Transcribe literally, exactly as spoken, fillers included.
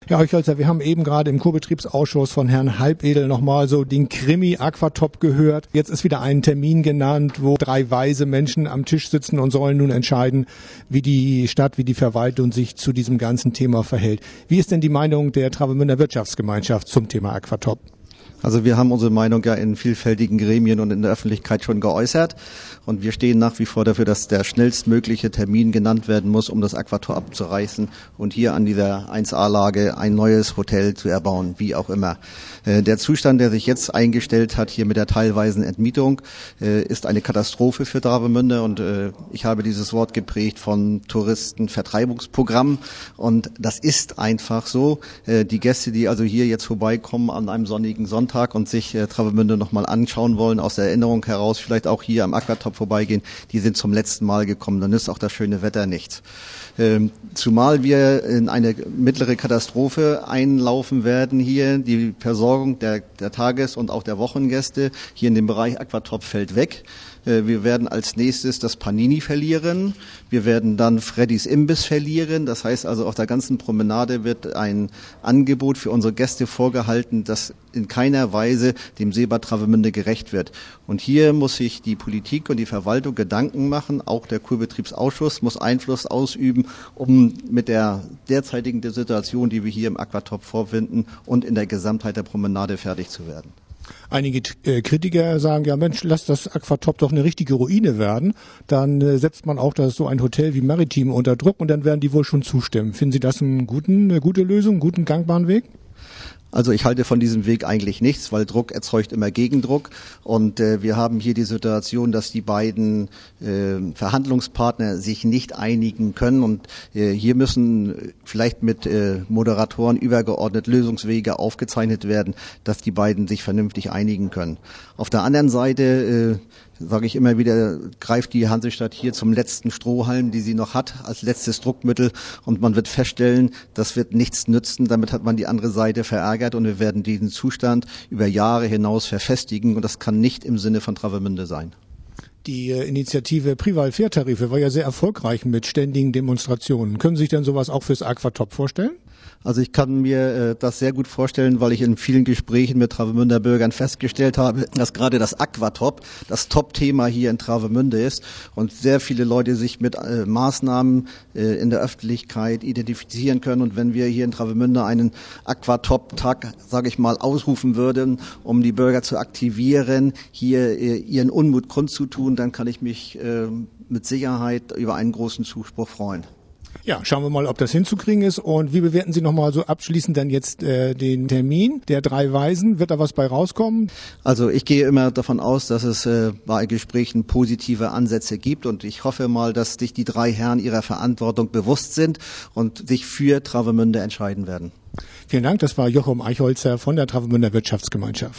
Ja, Eichholzer, wir haben eben gerade im Kurbetriebsausschuss von Herrn Halbedel nochmal so den Krimi Aquatop gehört. Jetzt ist wieder ein Termin genannt, wo drei weise Menschen am Tisch sitzen und sollen nun entscheiden, wie die Stadt, wie die Verwaltung sich zu diesem ganzen Thema verhält. Wie ist denn die Meinung der Travemünder Wirtschaftsgemeinschaft zum Thema Aquatop? Also wir haben unsere Meinung ja in vielfältigen Gremien und in der Öffentlichkeit schon geäußert und wir stehen nach wie vor dafür, dass der schnellstmögliche Termin genannt werden muss, um das Aquatop abzureißen und hier an dieser eins A-Lage ein neues Hotel zu erbauen, wie auch immer. Der Zustand, der sich jetzt eingestellt hat, hier mit der teilweisen Entmietung, ist eine Katastrophe für Travemünde und ich habe dieses Wort geprägt von Touristenvertreibungsprogramm und das ist einfach so. Die Gäste, die also hier jetzt vorbeikommen an einem sonnigen Sonntag, Tag und sich äh, Travemünde nochmal anschauen wollen, aus der Erinnerung heraus, vielleicht auch hier am Aquatop vorbeigehen, die sind zum letzten Mal gekommen, dann ist auch das schöne Wetter nichts. Ähm, zumal wir in eine mittlere Katastrophe einlaufen werden hier, die Versorgung der, der Tages- und auch der Wochengäste hier in dem Bereich Aquatop fällt weg. Wir werden als nächstes das Panini verlieren. Wir werden dann Freddys Imbiss verlieren. Das heißt also, auf der ganzen Promenade wird ein Angebot für unsere Gäste vorgehalten, das in keiner Weise dem Seebad Travemünde gerecht wird. Und hier muss sich die Politik und die Verwaltung Gedanken machen. Auch der Kurbetriebsausschuss muss Einfluss ausüben, um mit der derzeitigen Situation, die wir hier im Aquatop vorfinden und in der Gesamtheit der Promenade fertig zu werden. Einige äh, Kritiker sagen, ja Mensch, lass das Aquatop doch eine richtige Ruine werden. Dann äh, setzt man auch das so ein Hotel wie Maritim unter Druck und dann werden die wohl schon zustimmen. Finden Sie das einen guten, eine gute Lösung, einen guten gangbaren Weg? Also ich halte von diesem Weg eigentlich nichts, weil Druck erzeugt immer Gegendruck und äh, wir haben hier die Situation, dass die beiden äh, Verhandlungspartner sich nicht einigen können und äh, hier müssen vielleicht mit äh, Moderatoren übergeordnet Lösungswege aufgezeichnet werden, dass die beiden sich vernünftig einigen können. Auf der anderen Seite äh, sage ich immer wieder, greift die Hansestadt hier zum letzten Strohhalm, die sie noch hat, als letztes Druckmittel und man wird feststellen, das wird nichts nützen, damit hat man die andere Seite verärgert und wir werden diesen Zustand über Jahre hinaus verfestigen und das kann nicht im Sinne von Travemünde sein. Die äh, Initiative Prival-Fährtarife war ja sehr erfolgreich mit ständigen Demonstrationen. Können Sie sich denn sowas auch fürs Aquatop vorstellen? Also ich kann mir äh, das sehr gut vorstellen, weil ich in vielen Gesprächen mit Travemünder Bürgern festgestellt habe, dass gerade das Aquatop das Top-Thema hier in Travemünde ist und sehr viele Leute sich mit äh, Maßnahmen äh, in der Öffentlichkeit identifizieren können. Und wenn wir hier in Travemünde einen Aquatop-Tag, sage ich mal, ausrufen würden, um die Bürger zu aktivieren, hier äh, ihren Unmut kundzutun, dann kann ich mich äh, mit Sicherheit über einen großen Zuspruch freuen. Ja, schauen wir mal, ob das hinzukriegen ist. Und wie bewerten Sie nochmal so abschließend dann jetzt äh, den Termin der drei Weisen? Wird da was bei rauskommen? Also ich gehe immer davon aus, dass es äh, bei Gesprächen positive Ansätze gibt und ich hoffe mal, dass sich die drei Herren ihrer Verantwortung bewusst sind und sich für Travemünde entscheiden werden. Vielen Dank, das war Joachim Eichholzer von der Travemünder Wirtschaftsgemeinschaft.